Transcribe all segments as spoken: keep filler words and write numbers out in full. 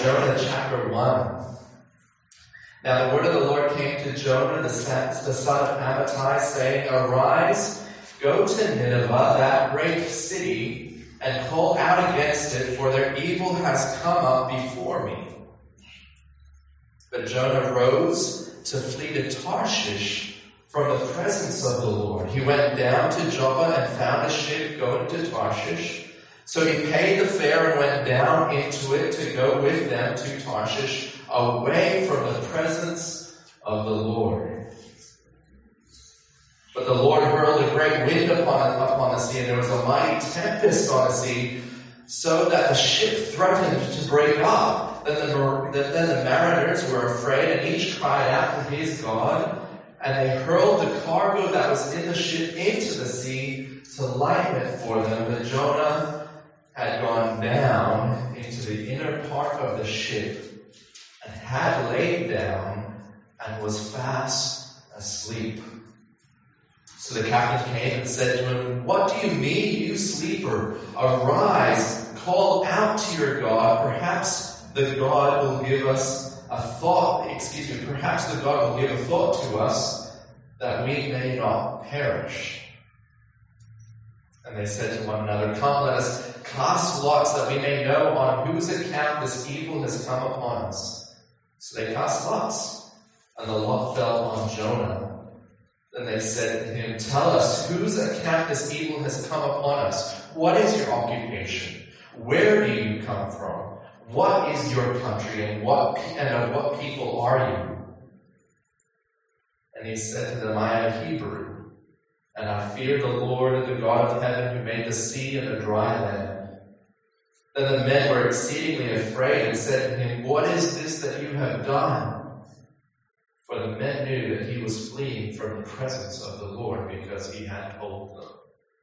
Jonah chapter one. Now the word of the Lord came to Jonah, the son of Amittai, saying, Arise, go to Nineveh, that great city, and call out against it, for their evil has come up before me. But Jonah rose to flee to Tarshish from the presence of the Lord. He went down to Joppa and found a ship going to Tarshish. So he paid the fare and went down into it to go with them to Tarshish, away from the presence of the Lord. But the Lord hurled a great wind upon, upon the sea, and there was a mighty tempest on the sea, so that the ship threatened to break up. Then the, then the mariners were afraid, and each cried out to his God, and they hurled the cargo that was in the ship into the sea to lighten it for them. But Jonah had gone down into the inner part of the ship, and had laid down, and was fast asleep. So the captain came and said to him, What do you mean, you sleeper? Arise, call out to your God. Perhaps the God will give us a thought, excuse me, perhaps the God will give a thought to us that we may not perish. And they said to one another, Come, let us cast lots that we may know on whose account this evil has come upon us. So they cast lots, and the lot fell on Jonah. Then they said to him, Tell us, whose account this evil has come upon us? What is your occupation? Where do you come from? What is your country, and what and of what people are you? And he said to them, I am a Hebrew, and I fear the Lord, the God of heaven, who made the sea and the dry land. Then the men were exceedingly afraid and said to him, What is this that you have done? For the men knew that he was fleeing from the presence of the Lord, because he had told them.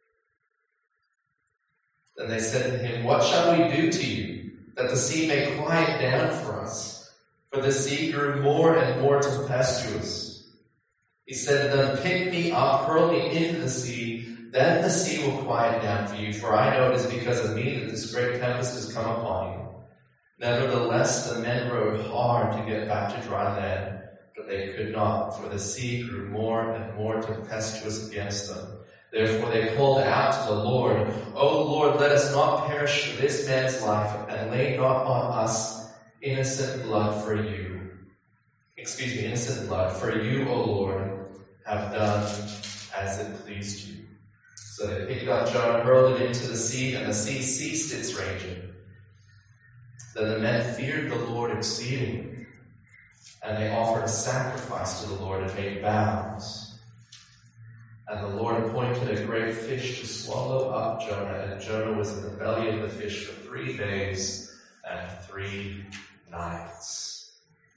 Then they said to him, What shall we do to you, that the sea may quiet down for us? For the sea grew more and more tempestuous. He said to them, Pick me up, hurl me into the sea, then the sea will quiet down for you, for I know it is because of me that this great tempest has come upon you. Nevertheless, the men rowed hard to get back to dry land, but they could not, for the sea grew more and more tempestuous against them. Therefore they called out to the Lord, O Lord, let us not perish for this man's life, and lay not on us innocent blood for you. Excuse me, innocent blood, for you, O Lord, have done as it pleased you. So they picked up Jonah, hurled it into the sea, and the sea ceased its raging. Then the men feared the Lord exceedingly, and they offered a sacrifice to the Lord and made vows. And the Lord appointed a great fish to swallow up Jonah, and Jonah was in the belly of the fish for three days and three nights.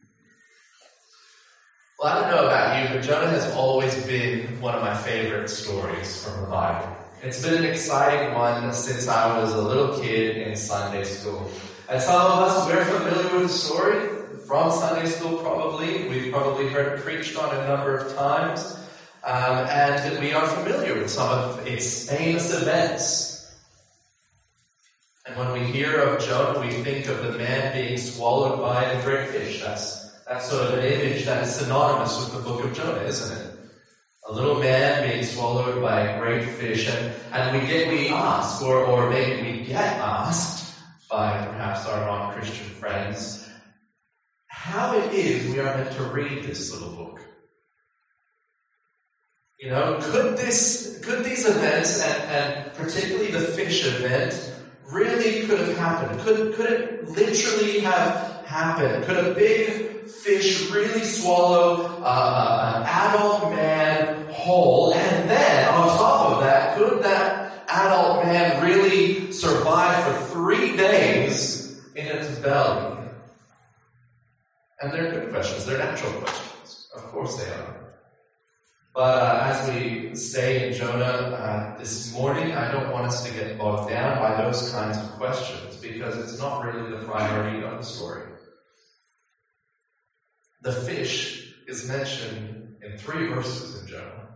Well, I don't know about you, but Jonah has always been one of my favorite stories from the Bible. It's been an exciting one since I was a little kid in Sunday school. And some of us, we're familiar with the story from Sunday school probably. We've probably heard it preached on a number of times. Um, and we are familiar with some of its famous events. And when we hear of Jonah, we think of the man being swallowed by the great fish. That's, that's sort of an image that is synonymous with the book of Jonah, isn't it? A little man being swallowed by a great fish. And, and we get, we ask, or, or maybe we get asked by perhaps our non-Christian friends, how it is we are meant to read this little book. You know, could this, could these events, and, and particularly the fish event, really could have happened? Could, could it literally have happened? Could a big fish really swallow uh, an adult man whole? And then, on top of that, could that adult man really survive for three days in its belly? And they're good questions. They're natural questions. Of course they are. But uh, as we say in Jonah uh, this morning, I don't want us to get bogged down by those kinds of questions, because it's not really the priority of the story. The fish is mentioned in three verses in Jonah.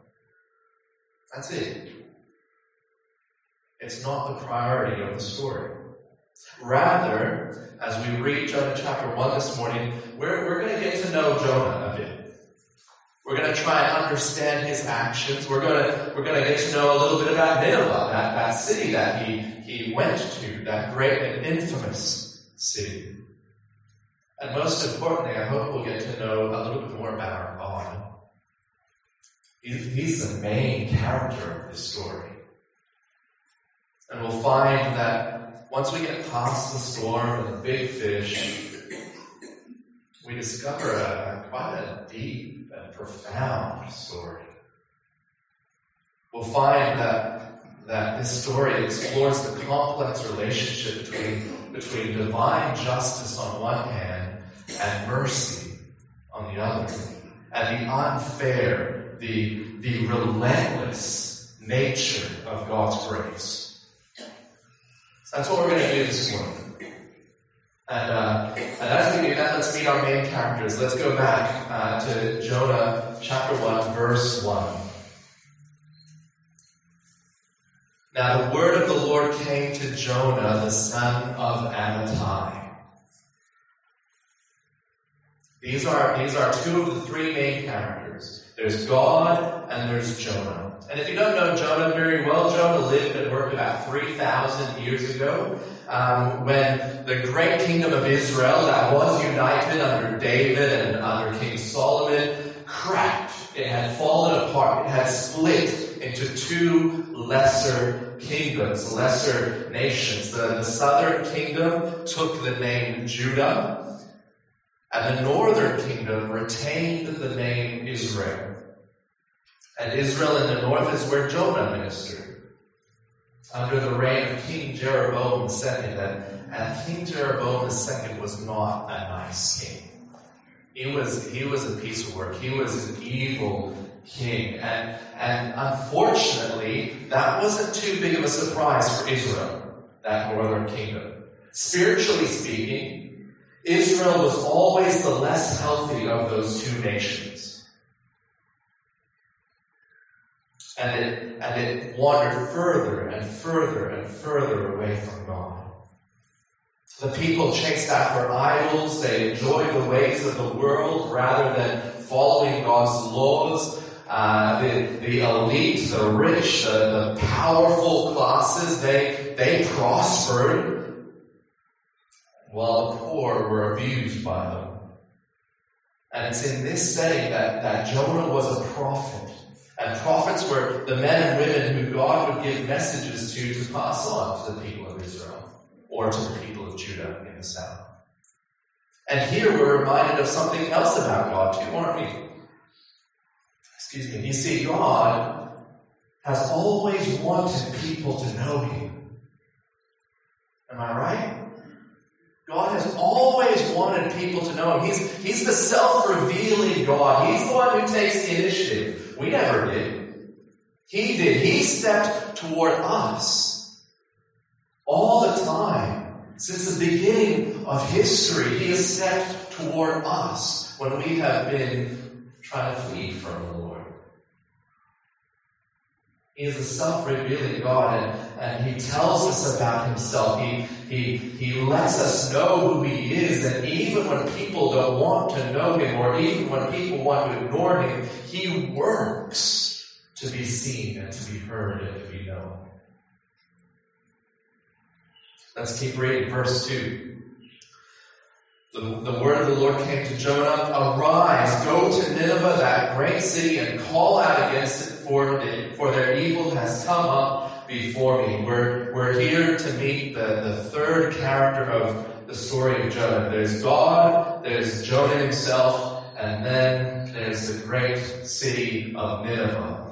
That's it. It's not the priority of the story. Rather, as we read Jonah chapter one this morning, we're, we're going to get to know Jonah a bit. We're going to try and understand his actions. We're going to, we're going to get to know a little bit about Nineveh, that, that city that he, he went to, that great and infamous city. And most importantly, I hope we'll get to know a little bit more about our God. He's, he's the main character of this story. And we'll find that once we get past the storm and the big fish, we discover a, a quite a deep and profound story. We'll find that, that this story explores the complex relationship between, between divine justice on one hand and mercy on the other, and the unfair, the, the relentless nature of God's grace. So that's what we're going to do this morning. And, uh, and as we do that, let's meet our main characters. Let's go back uh, to Jonah chapter one, verse one. Now the word of the Lord came to Jonah, the son of Amittai. These are, these are two of the three main characters. There's God and there's Jonah. And if you don't know Jonah very well, Jonah lived and worked about three thousand years ago um, when the great kingdom of Israel that was united under David and under King Solomon cracked. It had fallen apart. It had split into two lesser kingdoms, lesser nations. The, the southern kingdom took the name Judah, and the northern kingdom retained the name Israel. And Israel in the north is where Jonah ministered, under the reign of King Jeroboam the second. And, and King Jeroboam the second was not a nice king. He was, he was a piece of work. He was an evil king. And, and unfortunately, that wasn't too big of a surprise for Israel, that northern kingdom. Spiritually speaking, Israel was always the less healthy of those two nations. And it, and it wandered further and further and further away from God. The people chased after idols. They enjoyed the ways of the world rather than following God's laws. Uh, the, the elite, the rich, the, the powerful classes, they, they prospered, while the poor were abused by them. And it's in this setting that, that Jonah was a prophet. And prophets were the men and women who God would give messages to to pass on to the people of Israel, or to the people of Judah in the south. And here we're reminded of something else about God too, aren't we? Excuse me. You see, God has always wanted people to know Him. Am I right? God has always wanted people to know Him. He's, he's the self-revealing God. He's the one who takes the initiative. We never did. He did. He stepped toward us all the time. Since the beginning of history, He has stepped toward us when we have been trying to flee from the Lord. He is a self-revealing God, and, and He tells us about Himself. He, he, he lets us know who He is, and even when people don't want to know Him, or even when people want to ignore Him, He works to be seen and to be heard and to be known. Let's keep reading verse two. The, the word of the Lord came to Jonah, "Arise, go to Nineveh, that great city, and call out against it, for, it, for their evil has come up before me." We're, we're here to meet the, the third character of the story of Jonah. There's God, there's Jonah himself, and then there's the great city of Nineveh.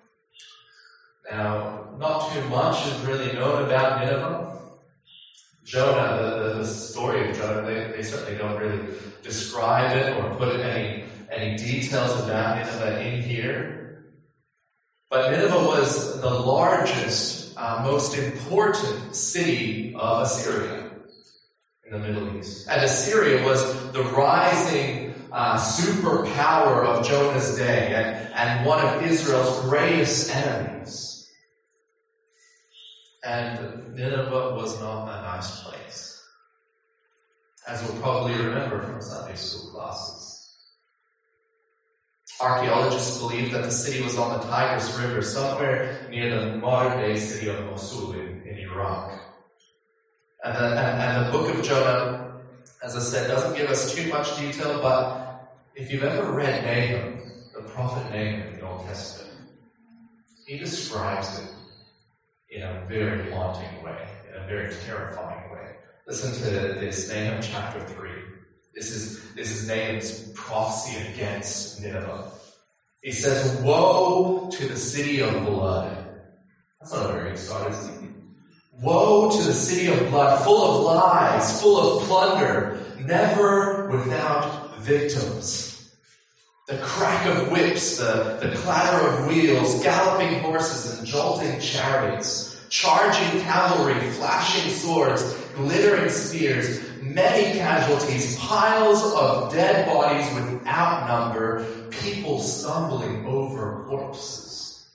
Now, not too much is really known about Nineveh. Jonah, the, the, the story of Jonah, they, they certainly don't really describe it or put any, any details about Nineveh in here. But Nineveh was the largest, uh, most important city of Assyria in the Middle East. And Assyria was the rising uh, superpower of Jonah's day, and, and one of Israel's greatest enemies. And Nineveh was not a nice place, as we'll probably remember from Sunday school classes. Archaeologists believe that the city was on the Tigris River, somewhere near the modern-day city of Mosul in, in Iraq. And the, and, and the book of Jonah, as I said, doesn't give us too much detail, but if you've ever read Nahum, the prophet Nahum in the Old Testament, he describes it in a very haunting way, in a very terrifying way. Listen to this, Nahum chapter three. This is, this is Nahum's prophecy against Nineveh. He says, "Woe to the city of blood." That's not a very good start, is it? Woe to the city of blood, full of lies, full of plunder, never without victims. The crack of whips, the, the clatter of wheels, galloping horses and jolting chariots, charging cavalry, flashing swords, glittering spears, many casualties, piles of dead bodies without number, people stumbling over corpses.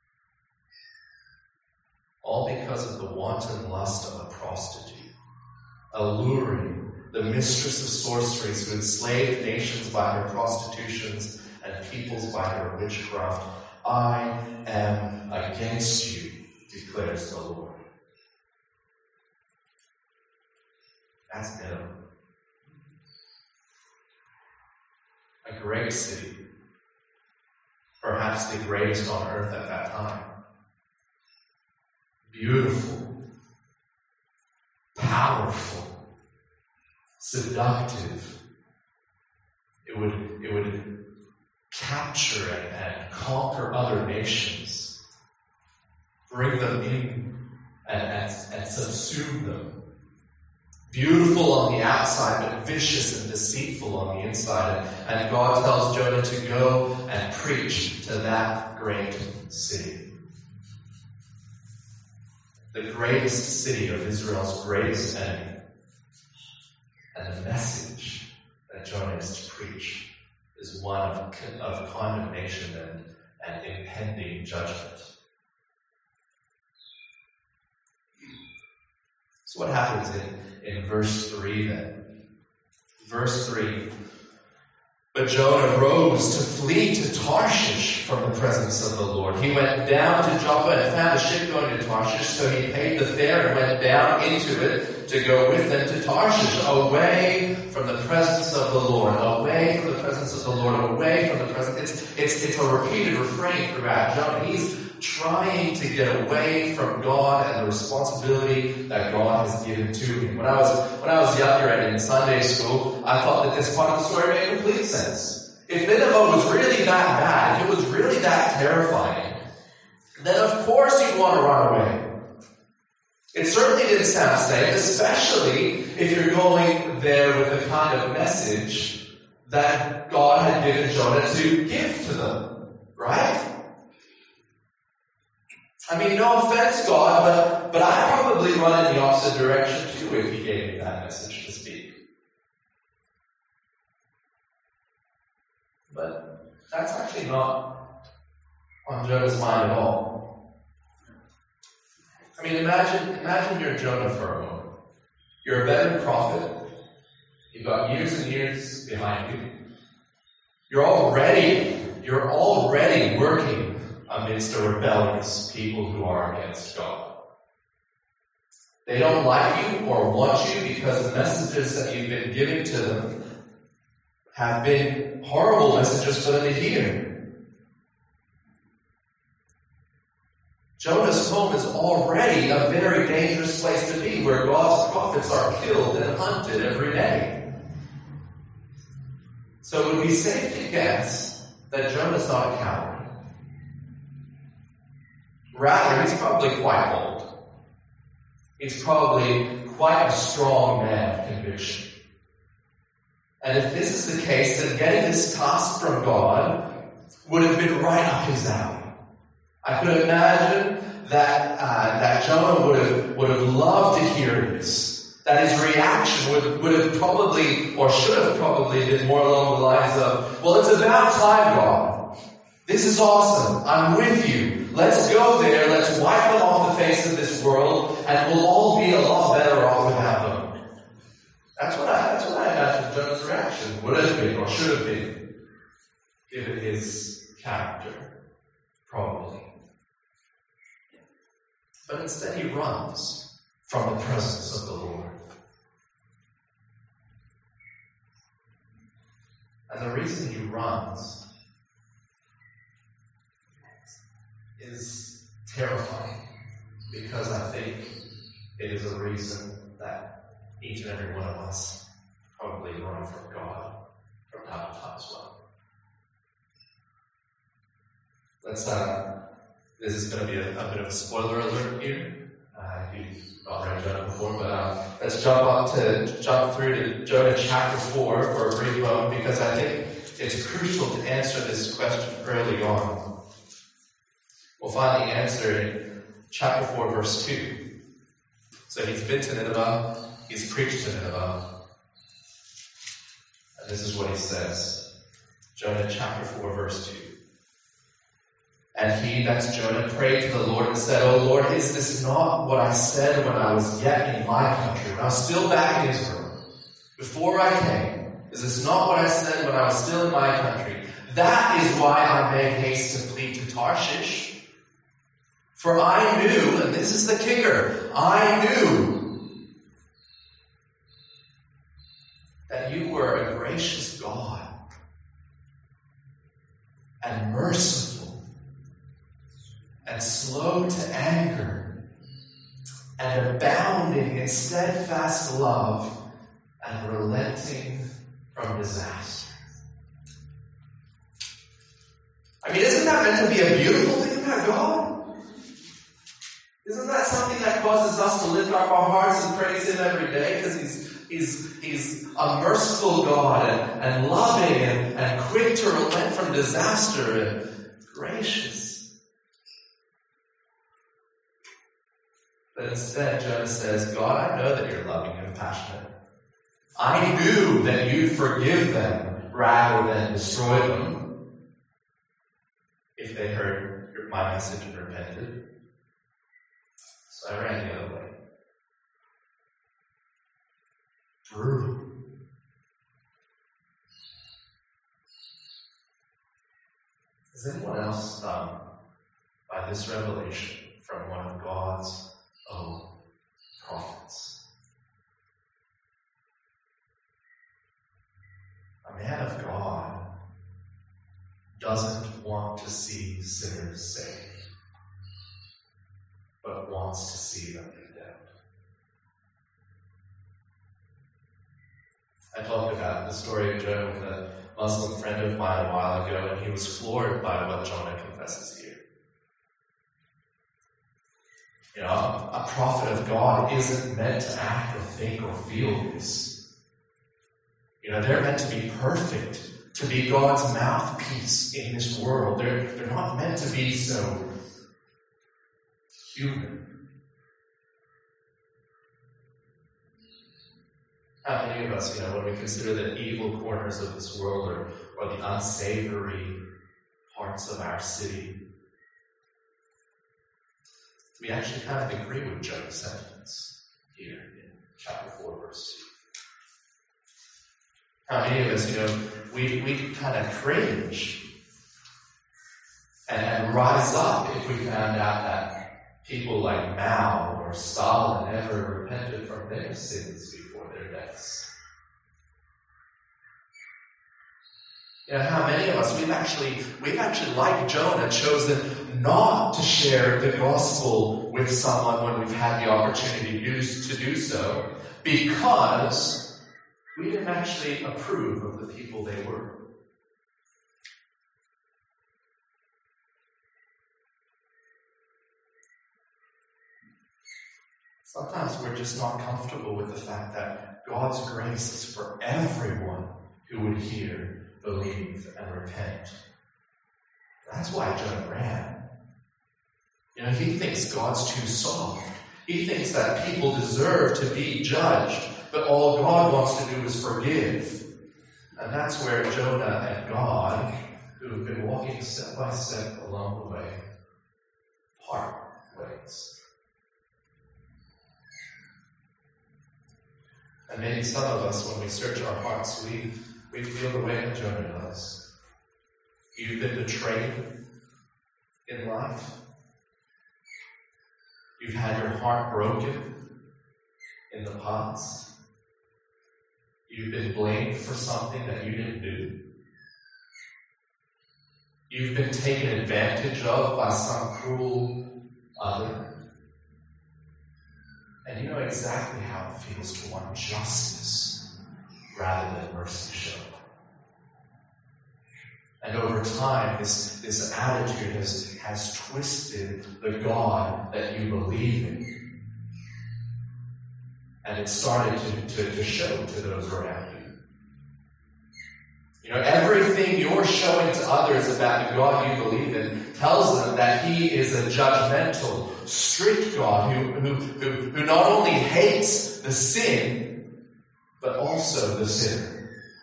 All because of the wanton lust of a prostitute, alluring the mistress of sorceries who enslaved nations by her prostitutions and peoples by her witchcraft. I am against you, declares the Lord. That's Nineveh. A great city. Perhaps the greatest on earth at that time. Beautiful. Powerful. Seductive. It would, it would capture and, and conquer other nations. Bring them in and, and, and subsume them. Beautiful on the outside, but vicious and deceitful on the inside. And, and God tells Jonah to go and preach to that great city. The greatest city of Israel's greatest enemy. And the message that Jonah is to preach is one of, of condemnation and, and impending judgment. So what happens in, in verse three then? Verse three. But Jonah rose to flee to Tarshish from the presence of the Lord. He went down to Joppa and found a ship going to Tarshish, so he paid the fare and went down into it to go with them to Tarshish, away from the presence of the Lord, away from the presence of the Lord, away from the presence. It's, it's, it's a repeated refrain throughout Jonah. He's trying to get away from God and the responsibility that God has given to him. When I was when I was younger and in Sunday school, I thought that this part of the story made complete sense. If Nineveh was really that bad, if it was really that terrifying, then of course you'd want to run away. It certainly didn't sound safe, especially if you're going there with the kind of message that God had given Jonah to give to them, right? I mean, no offense, God, but, but I'd probably run in the opposite direction too if he gave me that message to speak. But that's actually not on Jonah's mind at all. I mean, imagine, imagine you're Jonah for a moment. You're a veteran prophet. You've got years and years behind you. You're already, you're already working amidst a rebellious people who are against God. They don't like you or want you because the messages that you've been giving to them have been horrible messages for them to hear. Jonah's home is already a very dangerous place to be, where God's prophets are killed and hunted every day. So it would be safe to guess that Jonah's not a coward. Rather, he's probably quite bold. He's probably quite a strong man of conviction. And if this is the case, then getting this task from God would have been right up his alley. I could imagine that uh, that Jonah would have would have loved to hear this. That his reaction would, would have probably, or should have probably been more along the lines of, well, it's about time, God. This is awesome. I'm with you. Let's go there, let's wipe them off the face of this world, and we'll all be a lot better off without them. That's what I, that's what I imagine Jonah's reaction would have been, or should have been, given his character, probably. But instead he runs from the presence of the Lord. And the reason he runs is terrifying, because I think it is a reason that each and every one of us probably run from God from time to time as well. Let's, uh, this is going to be a, a bit of a spoiler alert here. Uh, if you've not read Jonah before, but uh, let's jump up to jump through to Jonah chapter four for a brief moment, because I think it's crucial to answer this question early on. We'll find the answer in chapter four, verse two. So he's been to Nineveh, he's preached to Nineveh, and this is what he says. Jonah chapter four, verse two. And he, that's Jonah, prayed to the Lord and said, O Lord, is this not what I said when I was yet in my country, when I was still back in Israel, before I came? Is this not what I said when I was still in my country? That is why I made haste to flee to Tarshish. For I knew, and this is the kicker, I knew that you were a gracious God and merciful and slow to anger, and abounding in steadfast love, and relenting from disaster. I mean, isn't that meant to be a beautiful thing about God? Isn't that something that causes us to lift up our hearts and praise Him every day? Because He's He's He's a merciful God, and, and loving, and, and quick to relent from disaster, and gracious. But instead, Jonah says, God, I know that you're loving and compassionate. I knew that you'd forgive them rather than destroy them if they heard my message and repented. So I ran the other way. Brutal. Is anyone else stung by this revelation from one of God's own prophets? A man of God doesn't want to see sinners saved, but wants to see them condemned. I talked about the story of Jonah with a Muslim friend of mine a while ago, and he was floored by what Jonah confesses here. You know, a prophet of God isn't meant to act or think or feel this. You know, they're meant to be perfect, to be God's mouthpiece in this world. They're, they're not meant to be so human. How many of us, you know, when we consider the evil corners of this world, or, or the unsavory parts of our city, we actually kind of agree with Jonah's sentiments here in chapter four, verse two. How many of us, you know, we, we kind of cringe and, and rise up if we found out that people like Mao or Stalin never repented from their sins before their deaths? You know, how many of us, we've actually, we've actually, like Jonah, chosen not to share the gospel with someone when we've had the opportunity to do, to do so, because we didn't actually approve of the people they were. Sometimes we're just not comfortable with the fact that God's grace is for everyone who would hear, believe, and repent. That's why Jonah ran. You know, he thinks God's too soft. He thinks that people deserve to be judged, but all God wants to do is forgive. And that's where Jonah and God, who have been walking step by step along the way, part ways. And maybe some of us, when we search our hearts, we, we feel the way that Jonah does. You've been betrayed in life. You've had your heart broken in the past. You've been blamed for something that you didn't do. You've been taken advantage of by some cruel other. And you know exactly how it feels to want justice rather than mercy shown. And over time, this, this attitude has, has twisted the God that you believe in. And it started to, to, to show to those around you. You know, everything you're showing to others about the God you believe in tells them that He is a judgmental, strict God who, who, who, who not only hates the sin, but also the sinner.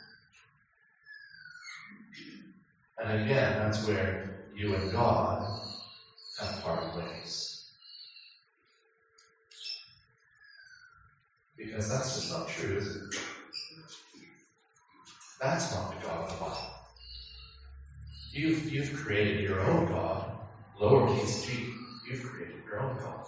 And again, that's where you and God have parted ways. Because that's just not true, is it? That's not the God of the Bible. You've, you've created your own God, lowercase g. You've created your own God.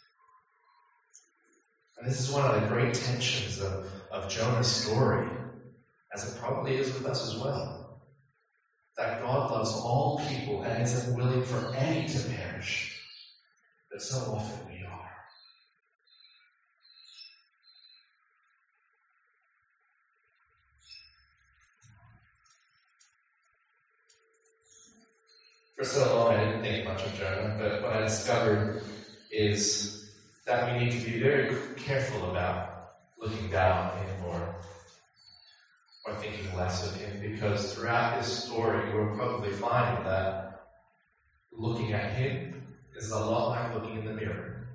And this is one of the great tensions of, of Jonah's story, as it probably is with us as well. That God loves all people and isn't willing for any to perish. But so often we are. For so long I didn't think much of Jonah, but what I discovered is that we need to be very careful about looking down on him or, or thinking less of him, because throughout his story we'll probably find that looking at him is a lot like looking in the mirror.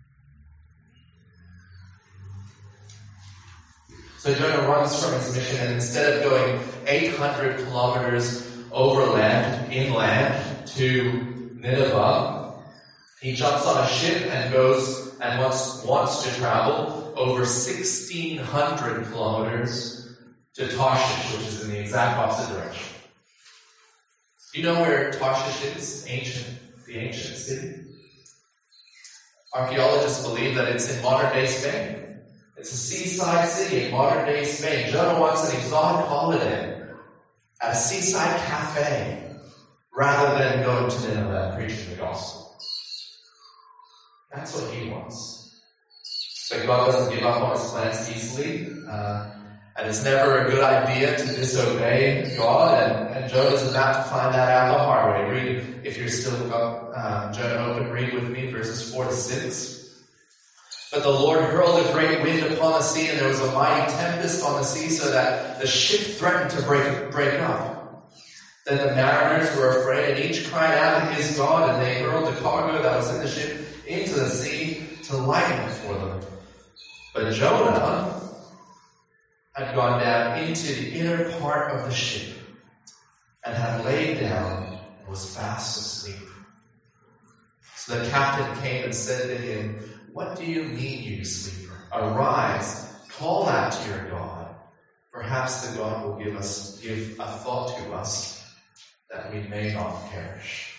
So Jonah runs from his mission, and instead of going eight hundred kilometers overland, inland, to Nineveh, he jumps on a ship and goes and wants, wants to travel over sixteen hundred kilometers to Tarshish, which is in the exact opposite direction. Do you know where Tarshish is? Ancient, the ancient city? Archaeologists believe that it's in modern-day Spain. It's a seaside city in modern-day Spain. Jonah wants an exotic holiday at a seaside cafe rather than going to Nineveh and preaching the gospel. That's what he wants. But God doesn't give up on his plans easily. Uh, and it's never a good idea to disobey God. And, and Jonah's about to find that out the hard way. Read, if you're still got uh, Jonah open, read with me verses four to six. But the Lord hurled a great wind upon the sea, and there was a mighty tempest on the sea, so that the ship threatened to break, break up. Then the mariners were afraid, and each cried out to his God, and they hurled the cargo that was in the ship into the sea to lighten it for them. But Jonah had gone down into the inner part of the ship, and had laid down and was fast asleep. So the captain came and said to him, "What do you mean, you sleeper? Arise, call out to your God. Perhaps the God will give us give a thought to us, that we may not perish."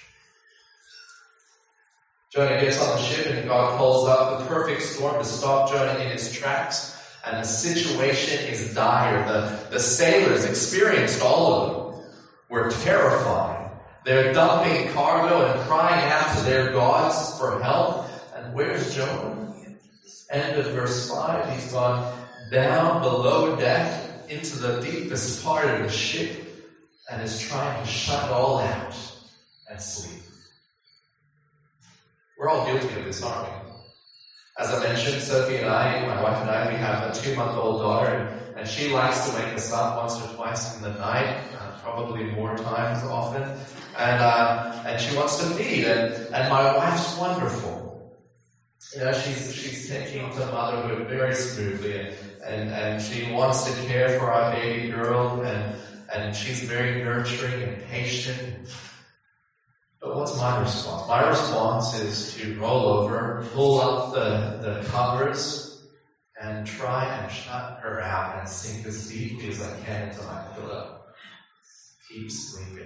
Jonah gets on the ship, and God calls up the perfect storm to stop Jonah in his tracks. And the situation is dire. The, the sailors, experienced all of them, were terrified. They're dumping cargo and crying out to their gods for help. And where's Jonah? End of verse five. He's gone down below deck into the deepest part of the ship and is trying to shut it all out and sleep. We're all guilty of this, aren't we? As I mentioned, Sophie and I, my wife and I, we have a two-month-old daughter, and, and she likes to wake us up once or twice in the night, uh, probably more times often, and uh, and she wants to feed, and, and my wife's wonderful. You know, she's she's taking to motherhood very smoothly, and, and, and she wants to care for our baby girl, and, and she's very nurturing and patient. But what's my response? My response is to roll over, pull up the, the covers, and try and shut her out and sink as deeply as I can into my pillow. Keep sleeping.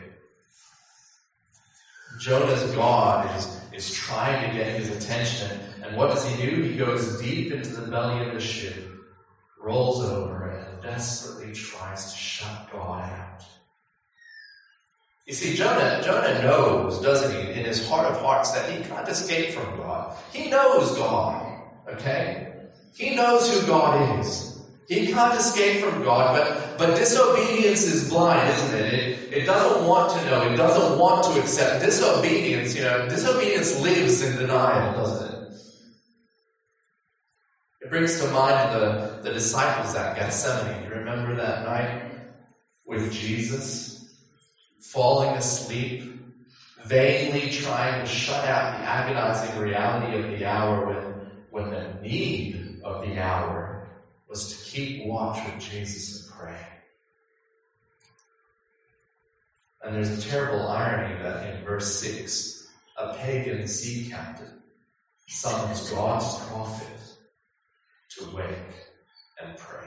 Jonah's God is, is trying to get his attention. And what does he do? He goes deep into the belly of the ship, rolls over, and desperately tries to shut God out. You see, Jonah, Jonah knows, doesn't he, in his heart of hearts, that he can't escape from God. He knows God, okay? He knows who God is. He can't escape from God, but, but disobedience is blind, isn't it? it? It doesn't want to know. It doesn't want to accept. Disobedience, you know, disobedience lives in denial, doesn't it? It brings to mind the, the disciples at Gethsemane. You remember that night with Jesus? Falling asleep, vainly trying to shut out the agonizing reality of the hour when, when the need of the hour was to keep watch with Jesus and pray. And there's a terrible irony that in verse six, a pagan sea captain summons God's prophet to wake and pray.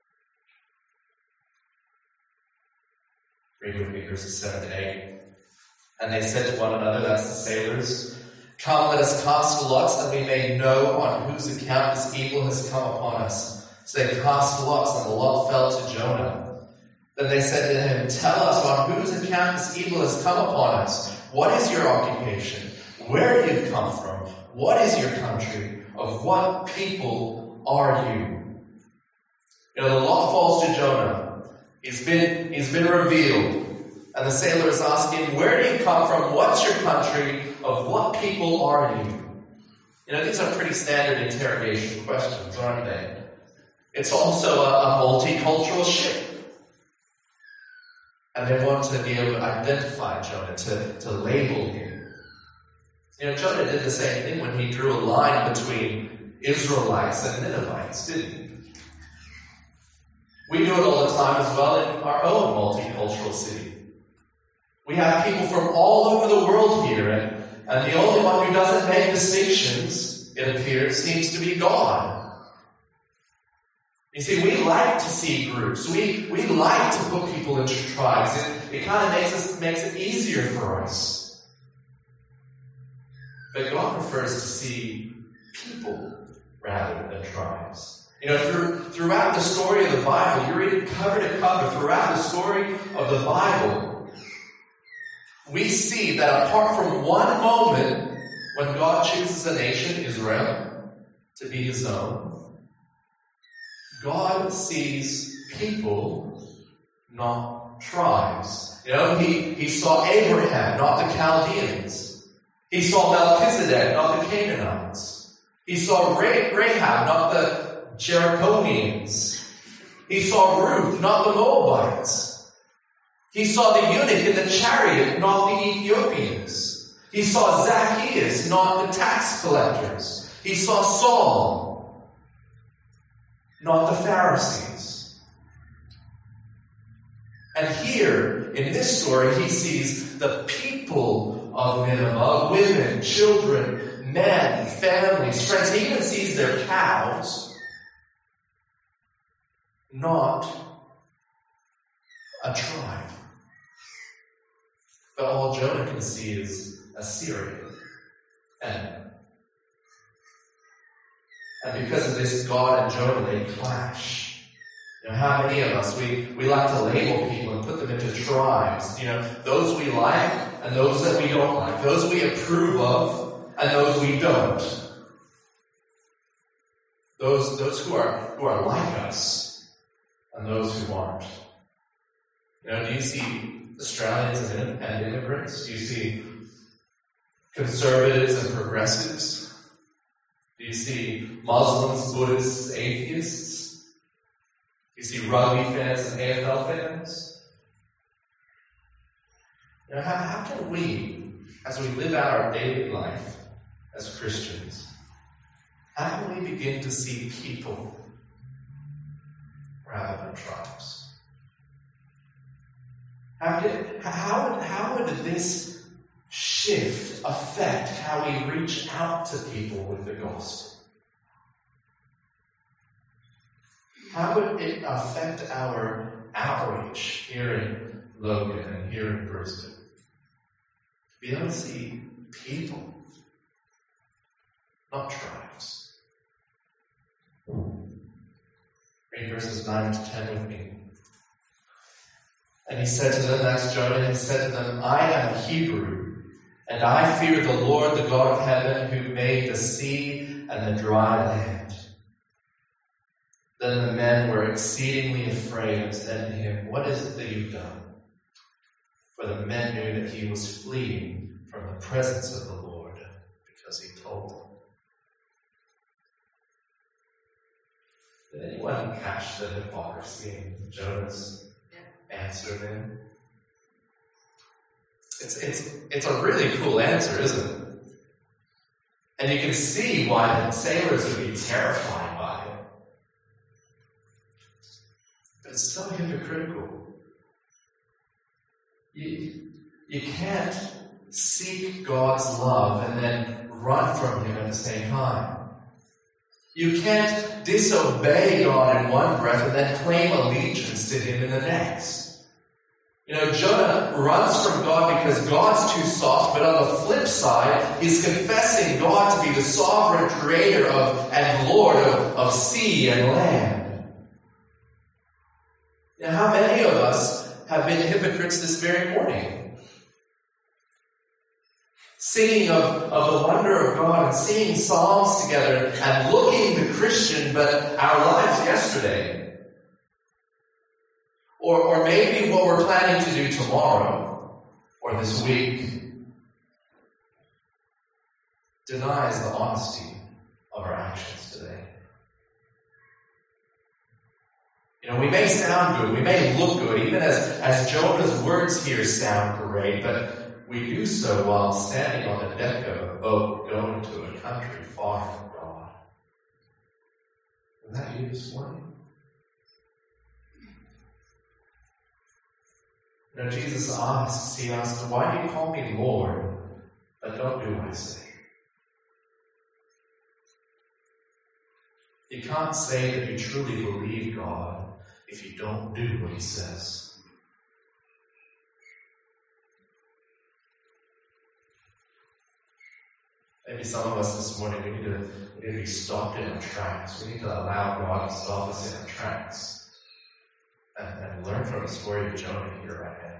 Read with me verses seven to eight. And they said to one another, that's the sailors, "Come, let us cast lots, that we may know on whose account this evil has come upon us." So they cast lots, and the lot fell to Jonah. Then they said to him, "Tell us on whose account this evil has come upon us. What is your occupation? Where do you come from? What is your country? Of what people are you?" You know, the lot falls to Jonah. He's been, he's been revealed. And the sailors ask him, "Where do you come from? What's your country? Of what people are you?" You know, these are pretty standard interrogation questions, aren't they? It's also a, a multicultural ship. And they want to be able to identify Jonah, to, to label him. You know, Jonah did the same thing when he drew a line between Israelites and Ninevites, didn't he? We do it all the time as well in our own multicultural city. We have people from all over the world here, and, and the only one who doesn't make distinctions, it appears, seems to be God. You see, we like to see groups. We, we like to put people into tribes. It, it kind of makes us makes it easier for us. But God prefers to see people rather than tribes. You know, through, throughout the story of the Bible, you read it cover to cover, throughout the story of the Bible, we see that apart from one moment when God chooses a nation, Israel, to be his own, God sees people, not tribes. You know, he, he saw Abraham, not the Chaldeans. He saw Melchizedek, not the Canaanites. He saw Rahab, not the Jerichoans. He saw Ruth, not the Moabites. He saw the eunuch in the chariot, not the Ethiopians. He saw Zacchaeus, not the tax collectors. He saw Saul, not the Pharisees. And here, in this story, he sees the people of Nineveh, women, children, men, families, friends. He even sees their cows, not a tribe. But all Jonah can see is Assyria. And, and because of this, God and Jonah, they clash. You know, how many of us, we, we like to label people and put them into tribes. You know, those we like and those that we don't like. Those we approve of and those we don't. Those, those who are, who are like us and those who aren't. You know, do you see Australians and, and immigrants? Do you see conservatives and progressives? Do you see Muslims, Buddhists, atheists? Do you see rugby fans and A F L fans? You know, how, how can we, as we live out our daily life as Christians, how can we begin to see people rather than tribes? How, did, how, would, how would this shift, affect how we reach out to people with the gospel? How would it affect our outreach here in Logan and here in Brisbane? To be able to see people, not tribes. Read verses nine to ten with me. And he said to them, that's Jonah, he said to them, I am a Hebrew, and I fear the Lord, the God of heaven, who made the sea and the dry land. Then the men were exceedingly afraid and said to him, what is it that you've done? For the men knew that he was fleeing from the presence of the Lord, because he told them. Did anyone catch the hypocrisy in Jonah's answer then? It's, it's, it's a really cool answer, isn't it? And you can see why the sailors would be terrified by it. But it's so hypocritical. You, you can't seek God's love and then run from Him at the same time. You can't disobey God in one breath and then claim allegiance to Him in the next. You know, Jonah runs from God because God's too soft, but on the flip side, he's confessing God to be the sovereign creator of and Lord of, of sea and land. Now, how many of us have been hypocrites this very morning? Singing of, of the wonder of God and singing psalms together and looking the Christian, but our lives yesterday. Or, or maybe what we're planning to do tomorrow or this week denies the honesty of our actions today. You know, we may sound good, we may look good, even as, as Jonah's words here sound great, but we do so while standing on the deck of a boat going to a country far from God. Is that you this morning? You know, Jesus asks, He asks, why do you call me Lord, but don't do what I say? You can't say that you truly believe God if you don't do what He says. Maybe some of us this morning, we need to, we need to be stopped in our tracks. We need to allow God to stop us in our tracks. And, and learn from the story of Jonah here right now.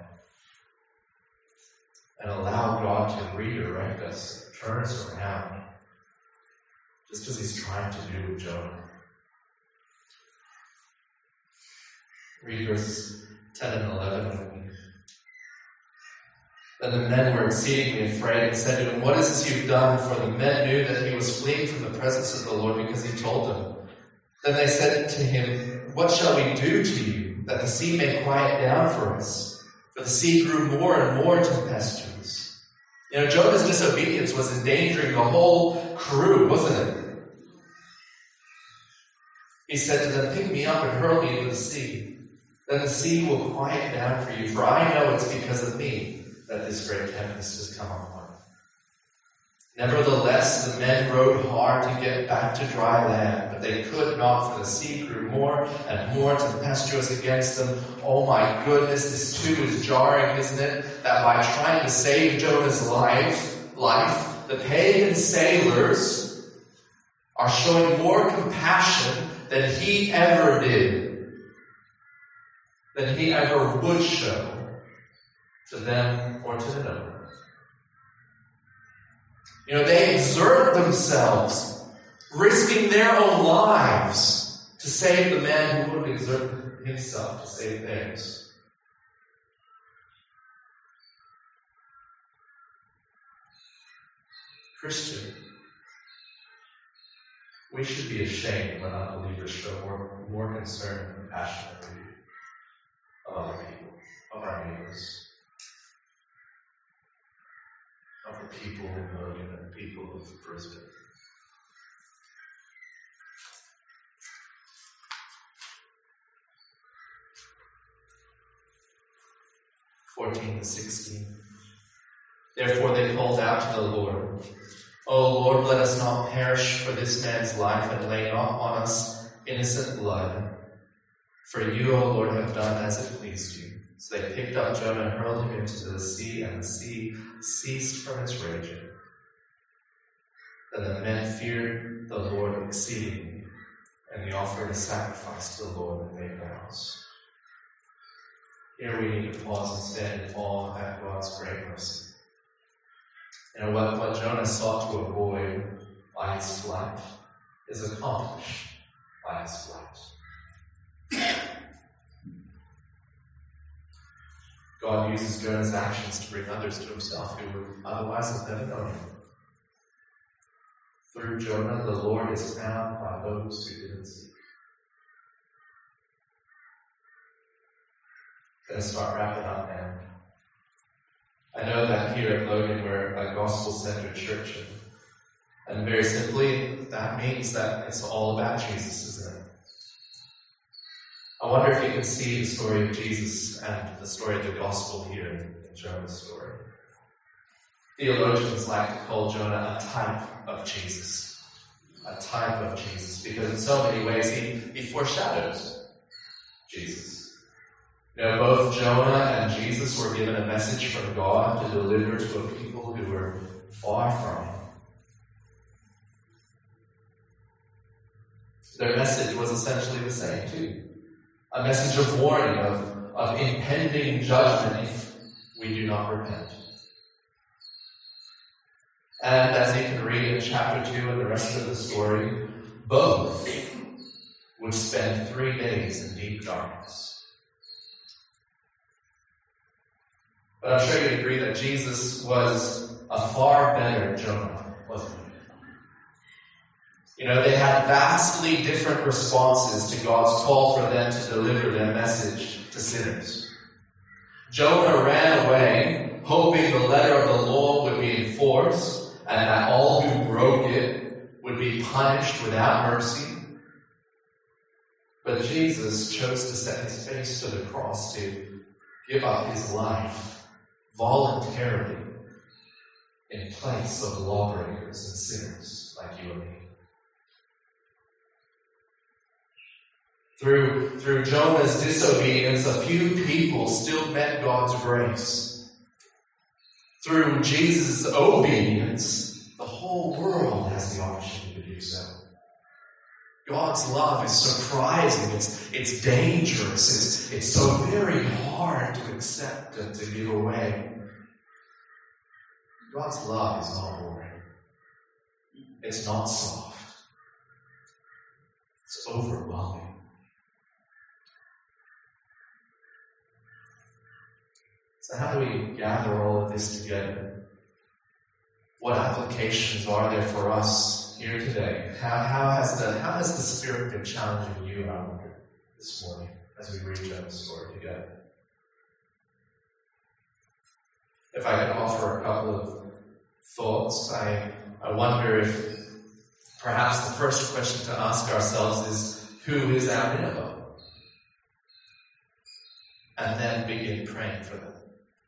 And allow God to redirect us, turn us around, just as He's trying to do with Jonah. Read verses ten and eleven with me. Then the men were exceedingly afraid and said to him, what is this you've done? For the men knew that he was fleeing from the presence of the Lord because he told them. Then they said to him, what shall we do to you, that the sea may quiet down for us? For the sea grew more and more tempestuous. You know, Jonah's disobedience was endangering the whole crew, wasn't it? He said to them, pick me up and hurl me into the sea. Then the sea will quiet down for you, for I know it's because of me that this great tempest has come upon you. Nevertheless, the men rowed hard to get back to dry land, but they could not, for the sea grew more and more tempestuous against them. Oh my goodness, this too is jarring, isn't it? That by trying to save Jonah's life, life, the pagan sailors are showing more compassion than he ever did, than he ever would show to them or to the Nineveh. You know, they exert themselves, risking their own lives to save the man who would exert himself to save theirs. Christian, we should be ashamed when unbelievers show more, more concern and compassion of other people, of our neighbors. Of the people in Logan and the people of Brisbane. fourteen to sixteen. Therefore they called out to the Lord, O Lord, let us not perish for this man's life, and lay not on us innocent blood. For you, O Lord, have done as it pleased you. So they picked up Jonah and hurled him into the sea, and the sea ceased from its raging. Then the men feared the Lord exceedingly, and they offered a sacrifice to the Lord and made vows. Here we need to pause and stand in awe at God's great mercy. You know, what, what Jonah sought to avoid by his flight is accomplished by his flight. God uses Jonah's actions to bring others to himself who would otherwise have never known him. Through Jonah, the Lord is found by those who didn't seek. I'm going to start wrapping up now. I know that here at Logan we're a gospel-centered church, and, and very simply, that means that it's all about Jesus, isn't it? I wonder if you can see the story of Jesus and the story of the gospel here in Jonah's story. Theologians like to call Jonah a type of Jesus. A type of Jesus, because in so many ways he, he foreshadows Jesus. You know, both Jonah and Jesus were given a message from God to deliver to a people who were far from him. Their message was essentially the same, too. A message of warning, of, of impending judgment if we do not repent. And as you can read in chapter two and the rest of the story, both would spend three days in deep darkness. But I'm sure you'd agree that Jesus was a far better Jonah, wasn't he? You know, they had vastly different responses to God's call for them to deliver their message to sinners. Jonah ran away, hoping the letter of the law would be enforced, and that all who broke it would be punished without mercy. But Jesus chose to set his face to the cross, to give up his life voluntarily in place of lawbreakers and sinners like you and me. Through, through Jonah's disobedience, a few people still met God's grace. Through Jesus' obedience, the whole world has the opportunity to do so. God's love is surprising, it's, it's dangerous, it's, it's so very hard to accept and to give away. God's love is not boring. It's not soft. It's overwhelming. So how do we gather all of this together? What applications are there for us here today? How, how, has the, how has the Spirit been challenging you, I wonder, this morning as we read Jonah's story together? If I could offer a couple of thoughts, I, I wonder if perhaps the first question to ask ourselves is, who is our Nineveh? And then begin praying for them.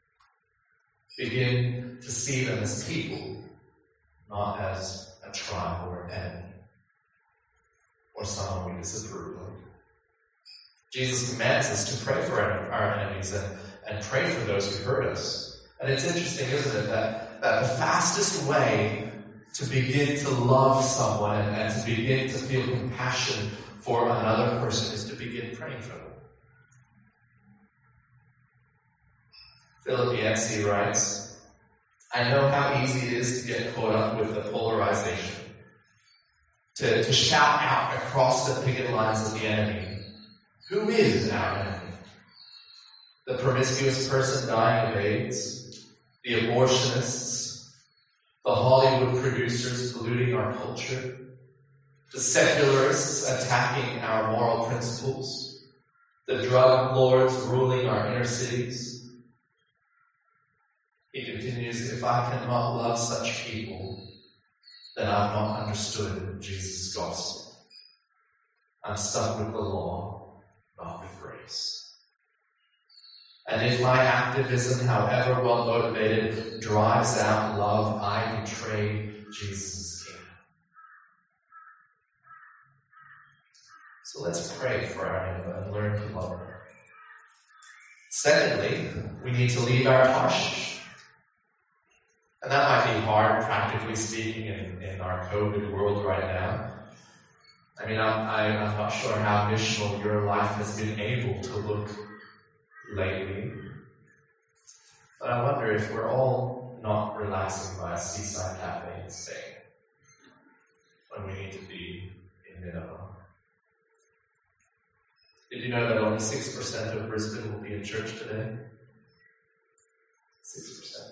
Begin to see them as people, not as a tribe or an enemy, or someone we disapprove of. Jesus commands us to pray for our, our enemies and, and pray for those who hurt us. And it's interesting, isn't it, that, that the fastest way to begin to love someone and, and to begin to feel compassion for another person is to begin praying for them. Philip Yancey writes, I know how easy it is to get caught up with the polarization, to, to shout out across the picket lines of the enemy. Who is our enemy? The promiscuous person dying of AIDS, the abortionists, the Hollywood producers polluting our culture, the secularists attacking our moral principles, the drug lords ruling our inner cities. He continues, if I cannot love such people, then I've not understood Jesus' gospel. I'm stuck with the law, not with grace. And if my activism, however well motivated, drives out love, I betray Jesus' kingdom. So let's pray for our neighbor and learn to love her. Secondly, we need to leave our Tarshish. And that might be hard, practically speaking, in, in our COVID world right now. I mean, I'm, I'm not sure how missional your life has been able to look lately. But I wonder if we're all not relaxing by a seaside cafe and staying when we need to be in Nineveh. Did you know that only six percent of Brisbane will be in church today? six percent.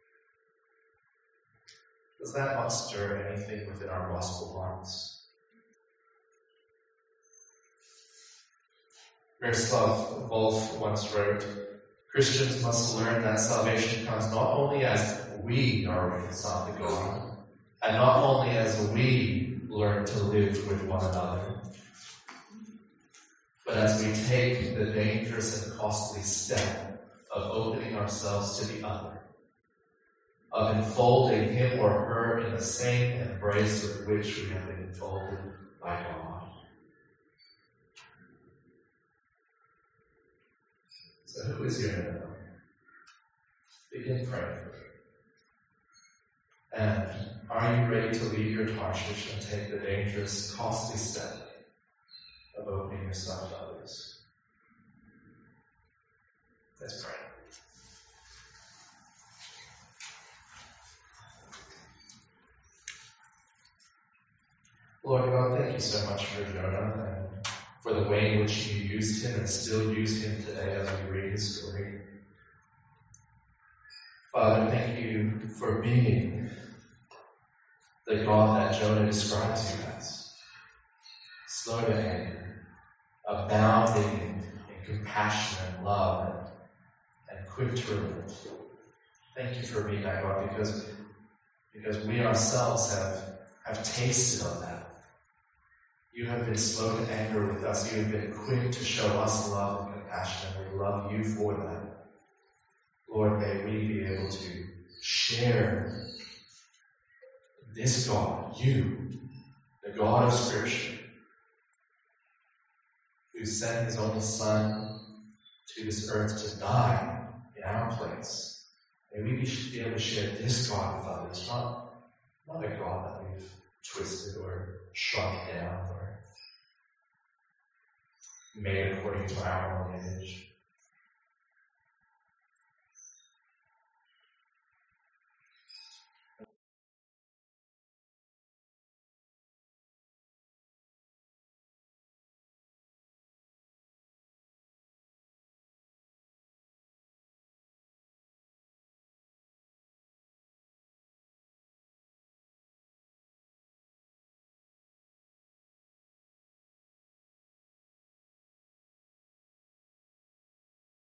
Does that not stir anything within our gospel hearts? Miroslav Volf once wrote, Christians must learn that salvation comes not only as we are reconciled to God, and not only as we learn to live with one another, but as we take the dangerous and costly step of opening ourselves to the other, of enfolding him or her in the same embrace with which we have been enfolded by God. So who is your enemy? Begin praying. And are you ready to leave your Tarshish and take the dangerous, costly step of opening yourself to others? Let's pray. Lord God, thank you so much for Jonah and for the way in which you used him and still use him today as we read his story. Father, thank you for being the God that Jonah describes you as. Slow to anger, abounding in compassion and love, and, and quick to relent. Thank you for being that God, because, because we ourselves have, have tasted of that. You have been slow to anger with us. You have been quick to show us love and compassion, and we love you for that. Lord, may we be able to share this God, you, the God of Scripture, who sent his only Son to this earth to die in our place. May we be able to share this God with others, not, not a God that we've twisted or shrunk down or made according to our own image.